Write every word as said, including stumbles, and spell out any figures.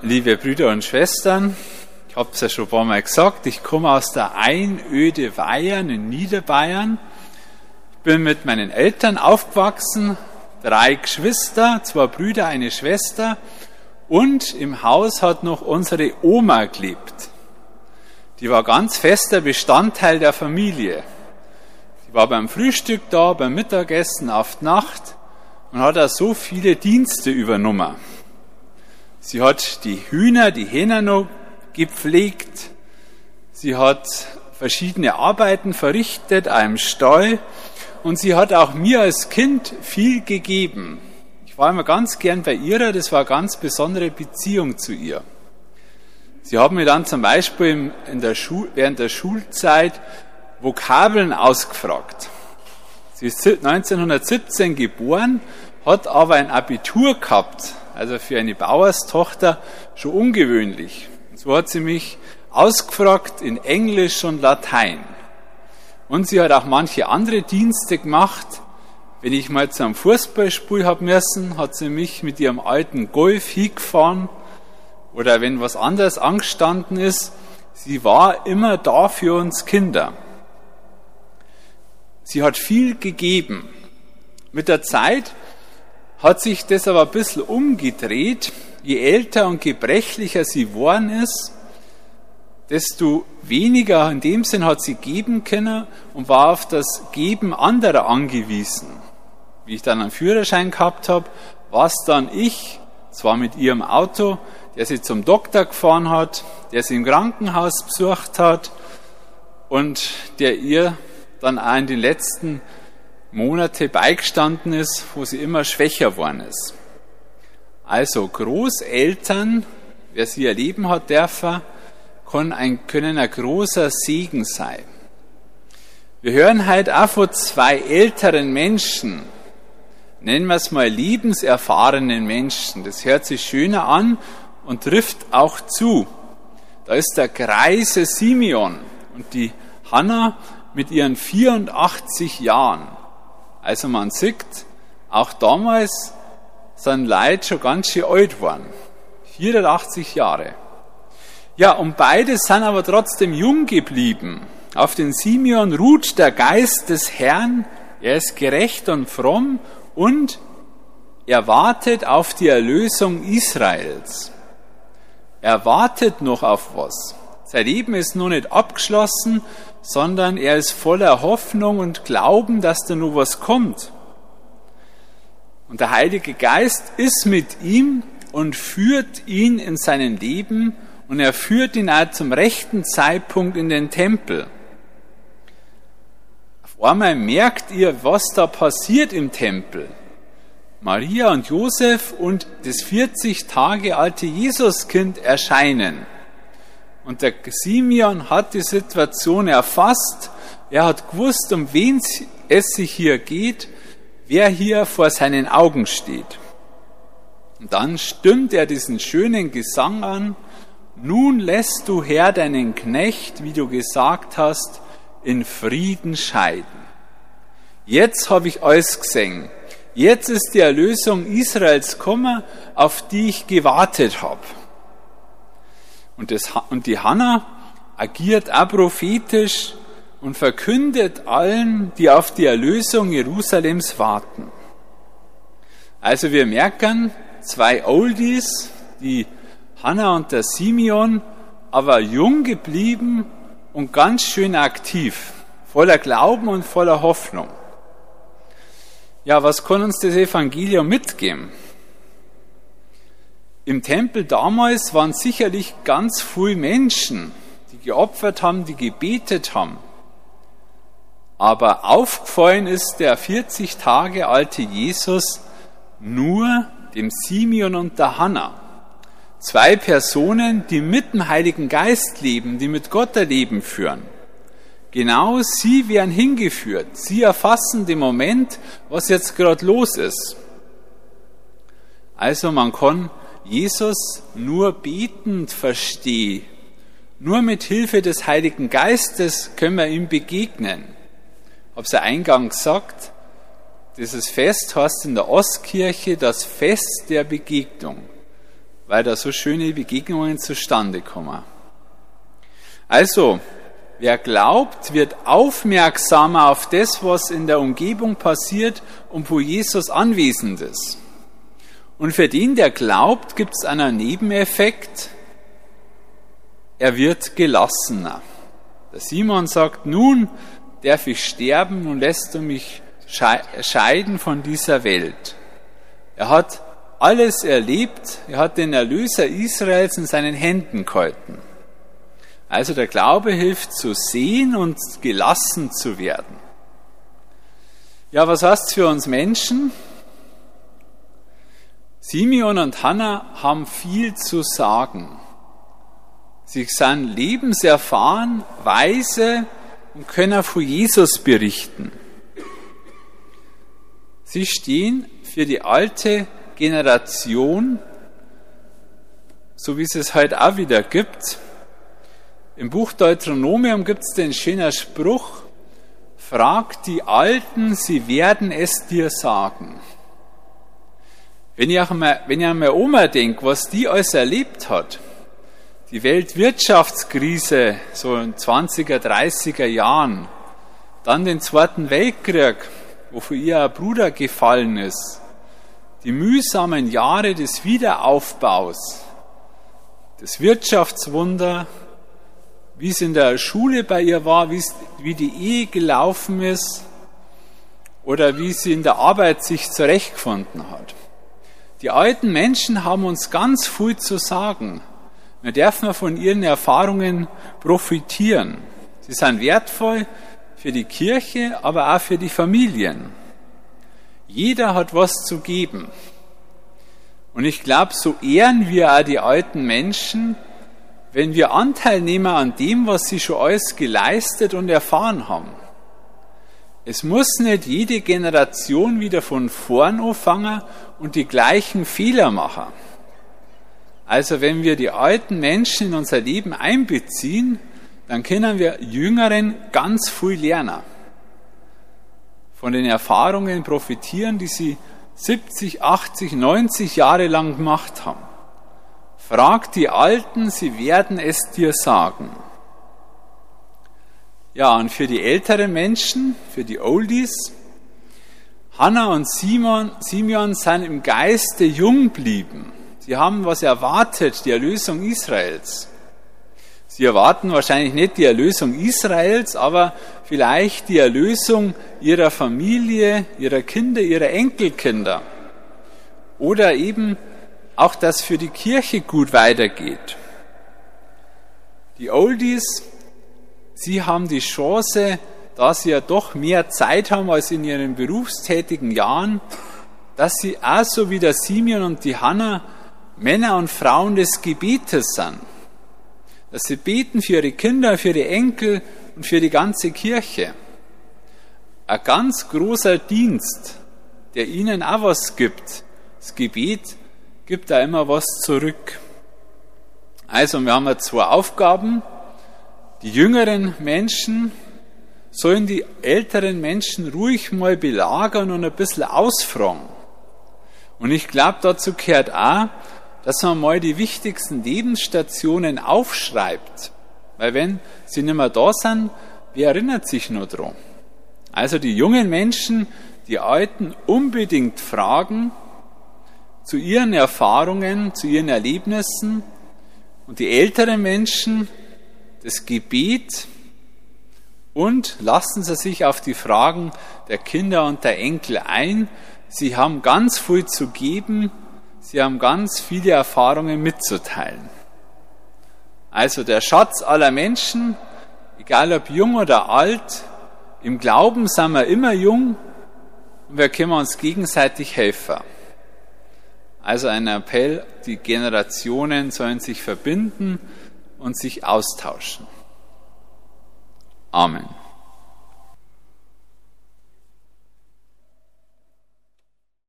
Liebe Brüder und Schwestern, ich habe es ja schon ein paar Mal gesagt, ich komme aus der Einöde Weyern in Niederbayern. Ich bin mit meinen Eltern aufgewachsen, drei Geschwister, zwei Brüder, eine Schwester, und im Haus hat noch unsere Oma gelebt. Die war ganz fester Bestandteil der Familie. Sie war beim Frühstück da, beim Mittagessen, auf die Nacht und hat auch so viele Dienste übernommen. Sie hat die Hühner, die Hähner noch gepflegt. Sie hat verschiedene Arbeiten verrichtet, auch im Stall. Und sie hat auch mir als Kind viel gegeben. Ich war immer ganz gern bei ihr, das war eine ganz besondere Beziehung zu ihr. Sie haben mir dann zum Beispiel in der Schul- während der Schulzeit Vokabeln ausgefragt. Sie ist neunzehnhundertsiebzehn geboren, hat aber ein Abitur gehabt, also für eine Bauerstochter schon ungewöhnlich. Und so hat sie mich ausgefragt in Englisch und Latein. Und sie hat auch manche andere Dienste gemacht. Wenn ich mal zu einem Fußballspiel hab müssen, hat sie mich mit ihrem alten Golf hingefahren. Oder wenn was anderes angestanden ist, sie war immer da für uns Kinder. Sie hat viel gegeben. Mit der Zeit hat sich das aber ein bisschen umgedreht. Je älter und gebrechlicher sie geworden ist, desto weniger in dem Sinn hat sie geben können und war auf das Geben anderer angewiesen. Wie ich dann einen Führerschein gehabt habe, war es dann ich, zwar mit ihrem Auto, der sie zum Doktor gefahren hat, der sie im Krankenhaus besucht hat und der ihr dann auch in den letzten Monate beigestanden ist, wo sie immer schwächer geworden ist. Also Großeltern, wer sie erleben hat dürfen, können ein, können ein großer Segen sein. Wir hören heute auch von zwei älteren Menschen, nennen wir es mal lebenserfahrenen Menschen. Das hört sich schöner an und trifft auch zu. Da ist der greise Simeon und die Hanna mit ihren vierundachtzig Jahren. Also man sieht, auch damals sind Leute schon ganz schön alt geworden. vierundachtzig Jahre. Ja, und beide sind aber trotzdem jung geblieben. Auf den Simeon ruht der Geist des Herrn, er ist gerecht und fromm und er wartet auf die Erlösung Israels. Er wartet noch auf was. Sein Leben ist noch nicht abgeschlossen, sondern er ist voller Hoffnung und Glauben, dass da noch was kommt. Und der Heilige Geist ist mit ihm und führt ihn in seinem Leben und er führt ihn auch zum rechten Zeitpunkt in den Tempel. Auf einmal merkt ihr, was da passiert im Tempel. Maria und Josef und das vierzig Tage alte Jesuskind erscheinen. Und der Simeon hat die Situation erfasst. Er hat gewusst, um wen es sich hier geht, wer hier vor seinen Augen steht. Und dann stimmt er diesen schönen Gesang an. Nun lässt du, Herr, deinen Knecht, wie du gesagt hast, in Frieden scheiden. Jetzt habe ich alles gesehen. Jetzt ist die Erlösung Israels gekommen, auf die ich gewartet habe. Und, das, und die Hanna agiert auch prophetisch und verkündet allen, die auf die Erlösung Jerusalems warten. Also wir merken, zwei Oldies, die Hanna und der Simeon, aber jung geblieben und ganz schön aktiv, voller Glauben und voller Hoffnung. Ja, was kann uns das Evangelium mitgeben? Im Tempel damals waren sicherlich ganz viele Menschen, die geopfert haben, die gebetet haben. Aber aufgefallen ist der vierzig Tage alte Jesus nur dem Simeon und der Hanna. Zwei Personen, die mit dem Heiligen Geist leben, die mit Gott ein Leben führen. Genau sie werden hingeführt. Sie erfassen den Moment, was jetzt gerade los ist. Also man kann Jesus nur betend verstehen. Nur mit Hilfe des Heiligen Geistes können wir ihm begegnen. Ich habe es ja eingangs gesagt, dieses Fest heißt in der Ostkirche das Fest der Begegnung. weil da so schöne Begegnungen zustande kommen. Also, wer glaubt, wird aufmerksamer auf das, was in der Umgebung passiert und wo Jesus anwesend ist. Und für den, der glaubt, gibt es einen Nebeneffekt. Er wird gelassener. Der Simon sagt, nun darf ich sterben, nun lässt du mich scheiden von dieser Welt. Er hat alles erlebt, er hat den Erlöser Israels in seinen Händen gehalten. Also der Glaube hilft zu sehen und gelassen zu werden. Ja, was heißt es für uns Menschen? Simeon und Hannah haben viel zu sagen. Sie sind lebenserfahren, weise und können von Jesus berichten. Sie stehen für die alte Generation, so wie es es heute auch wieder gibt. Im Buch Deuteronomium gibt es den schönen Spruch, frag die Alten, sie werden es dir sagen. Wenn ich, auch mal, wenn ich an meine Oma denke, was die alles erlebt hat, die Weltwirtschaftskrise so in zwanziger, dreißiger Jahren, dann den Zweiten Weltkrieg, wo für ihr ein Bruder gefallen ist, die mühsamen Jahre des Wiederaufbaus, das Wirtschaftswunder, wie es in der Schule bei ihr war, wie, es, wie die Ehe gelaufen ist oder wie sie in der Arbeit sich zurechtgefunden hat. Die alten Menschen haben uns ganz viel zu sagen. Wir dürfen von ihren Erfahrungen profitieren. Sie sind wertvoll für die Kirche, aber auch für die Familien. Jeder hat was zu geben. Und ich glaube, so ehren wir auch die alten Menschen, wenn wir Anteil nehmen an dem, was sie schon alles geleistet und erfahren haben. Es muss nicht jede Generation wieder von vorn anfangen und die gleichen Fehler machen. Also wenn wir die alten Menschen in unser Leben einbeziehen, dann können wir Jüngeren ganz viel lernen. Von den Erfahrungen profitieren, die sie siebzig, achtzig, neunzig Jahre lang gemacht haben. Frag die Alten, sie werden es dir sagen. Ja, und für die älteren Menschen, für die Oldies, Hannah und Simon, Simeon sind im Geiste jung geblieben. Sie haben was erwartet, die Erlösung Israels. Sie erwarten wahrscheinlich nicht die Erlösung Israels, aber vielleicht die Erlösung ihrer Familie, ihrer Kinder, ihrer Enkelkinder. Oder eben auch, dass für die Kirche gut weitergeht. Die Oldies, sie haben die Chance, da sie ja doch mehr Zeit haben als in ihren berufstätigen Jahren, dass sie auch so wie der Simeon und die Hannah Männer und Frauen des Gebetes sind. Dass sie beten für ihre Kinder, für ihre Enkel und für die ganze Kirche. Ein ganz großer Dienst, der ihnen auch was gibt. Das Gebet gibt da immer was zurück. Also wir haben ja zwei Aufgaben. Die jüngeren Menschen sollen die älteren Menschen ruhig mal belagern und ein bisschen ausfragen. Und ich glaube, dazu gehört auch, dass man mal die wichtigsten Lebensstationen aufschreibt. Weil wenn sie nicht mehr da sind, wer erinnert sich nur dran? Also die jungen Menschen, die Alten unbedingt fragen, zu ihren Erfahrungen, zu ihren Erlebnissen, und die älteren Menschen das Gebet, und lassen Sie sich auf die Fragen der Kinder und der Enkel ein. Sie haben ganz viel zu geben, sie haben ganz viele Erfahrungen mitzuteilen. Also der Schatz aller Menschen, egal ob jung oder alt, im Glauben sind wir immer jung und wir können uns gegenseitig helfen. Also ein Appell, die Generationen sollen sich verbinden und sich austauschen. Amen.